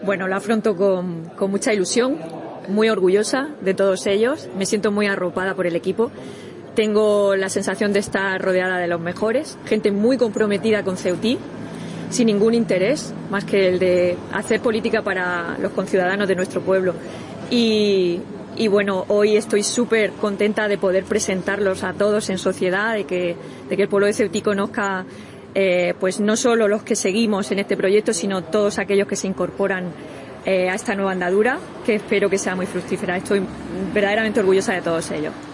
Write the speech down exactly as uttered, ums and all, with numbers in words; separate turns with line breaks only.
Bueno, lo afronto con, con mucha ilusión, muy orgullosa de todos ellos, me siento muy arropada por el equipo. Tengo la sensación de estar rodeada de los mejores, gente muy comprometida con Ceutí, sin ningún interés más que el de hacer política para los conciudadanos de nuestro pueblo. Y, y bueno, hoy estoy súper contenta de poder presentarlos a todos en sociedad, de que, de que el pueblo de Ceutí conozca eh, pues no solo los que seguimos en este proyecto, sino todos aquellos que se incorporan eh, a esta nueva andadura, que espero que sea muy fructífera. Estoy verdaderamente orgullosa de todos ellos.